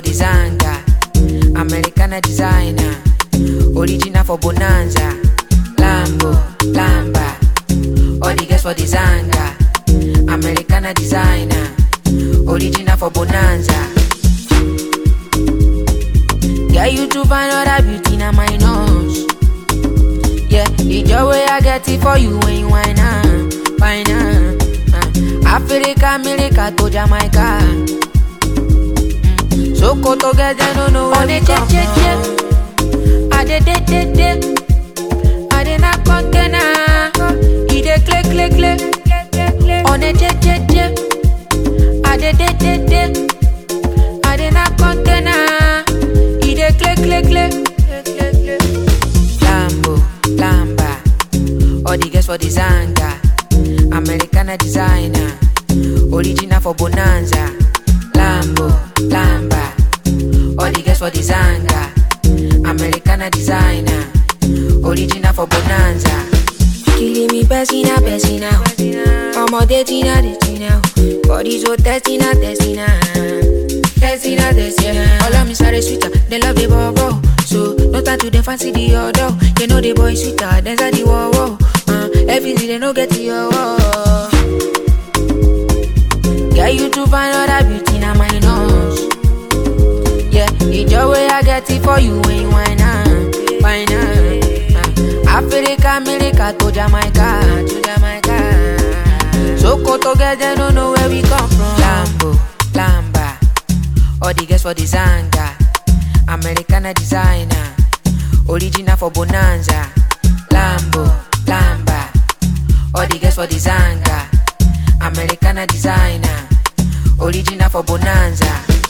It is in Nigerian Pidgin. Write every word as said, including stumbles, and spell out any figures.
for the Zanga, Americana designer, original for Bonanza, Lambo, Lamba. All the girls for the Zanga, Americana designer, original for Bonanza. Yeah, you to find other beauty na my nose. Yeah, the joy way I get it for you when you whine up, whine up. Uh, Africa, America to Jamaica. Mm. So go together, no know where we come from. I did it, did it. I did not container. He did click, click, click. On a jet, jet, jet. I did it, did it. I did not container. He did click, click, click. Lambo, Lamba. All the girls for the Zanga, Americana designer, original for Bonanza, Lambo, Lamba. All the girls for the Zanga, Americana designer, original for Bonanza. Killing me, Pessina, Pessina. Ọmọdé Tina, de Tina. Body so testina, testina. Testina, testina. All of me sorry sweeter, they love the bobo. So, no time to the fancy the other. You know the boy sweeter, dance at the wall, wall. Uh, everything they no get to your wall. Yeah, you to find other beauty na my nose. Yeah, the joy way I get it for you when you whine up, whine up. Uh, Africa, America to Jamaica, to Jamaica. So go together, no know where we come from. Lambo, Lamba. All the girls for the Zanga, Americana designer, original for Bonanza, Lambo, Lamba. All the girls for the Zanga, Americana designer, original for Bonanza.